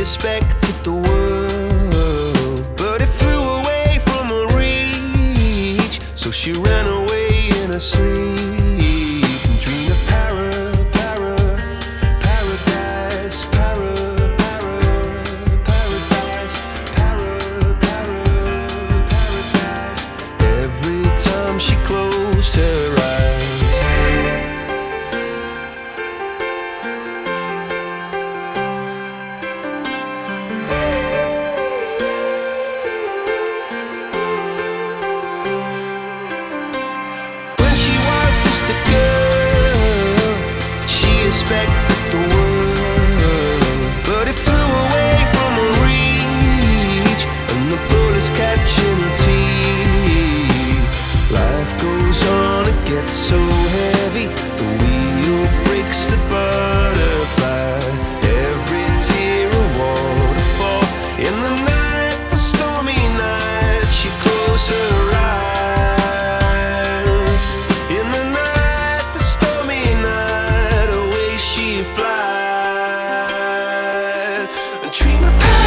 expected the world, but it flew away from her reach. So she ran away in her sleep and dreamed of paradise, paradise. Every time she closed her eyes. Expected the world, but it flew away from her reach, and the bullets catching her teeth. Life goes on, it gets so heavy, the wheel breaks the butterfly. Every tear a waterfall. In the night, the stormy night, she closed her eyes. In the night, the stormy night, she flies and dream of